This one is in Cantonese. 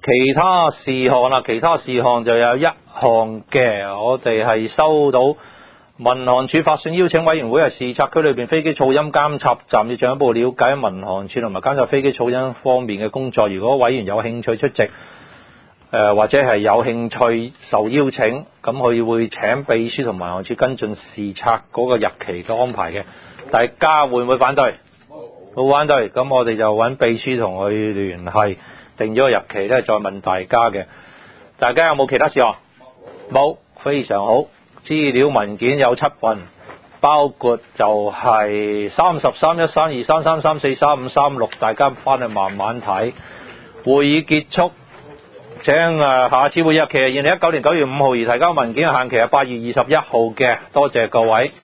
其他事項啦，其他事項就有一項嘅，我哋係收到民航處發信邀請委員會係視察區裏邊飛機噪音監察站，要進一步了解民航處同埋監察飛機噪音方面嘅工作。如果委員有興趣出席，或者係有興趣受邀請，咁佢會請秘書同民航處跟進視察嗰個日期嘅安排嘅。大家會唔會反對？冇反對，咁我哋就揾秘書同佢聯繫，定咗個日期咧，再問大家嘅。大家有冇其他事項？冇，非常好。資料文件有7份，包括就係30、31、32、33、34、35、36，大家翻去慢慢睇。會議結束，請下次會議日期係2019年9月5號，而提交文件嘅限期係8月21號嘅。多謝各位。